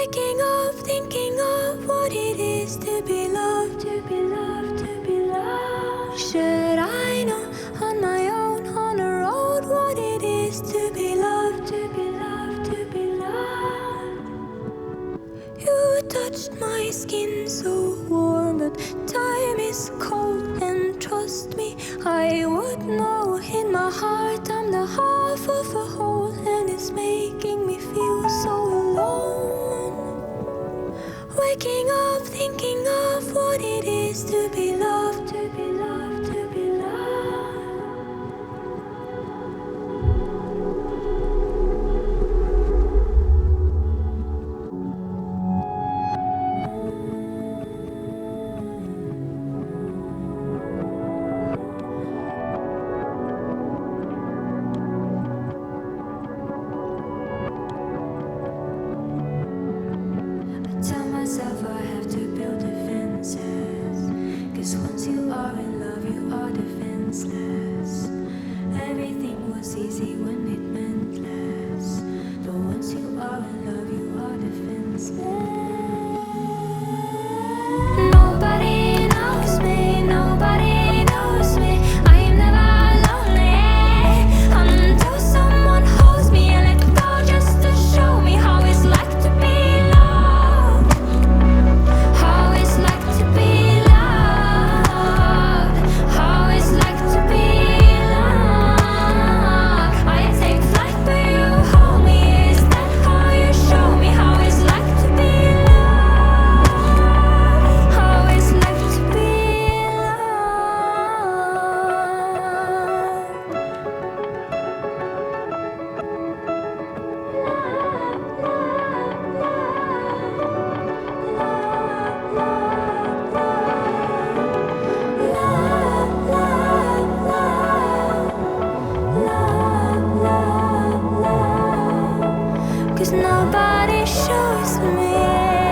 Waking up, thinking of what it is to be loved, to be loved, to be loved. Should I know on my own, on the road, what it is to be loved, to be loved, to be loved? You touched my skin so warm, but time is cold, and trust me, I would know in my heart I'm the half of a whole, and it's making me feel so alone. Waking up, thinking of what it is to be loved, to be loved, to be loved. I tell myself I have to build defenses, 'cause once you are in love you are defenseless. Everything was easy when it meant less, but once you are in love you are defenseless. Nobody knows me, nobody knows me. I am never lonely until someone holds me and let go, just to show me how it's like to be loved, how it's like to be loved, how it's like to be loved. I take flight but you hold me. Is that how you show me how it's like to be loved, how it's like to be loved? 'Cause nobody shows me.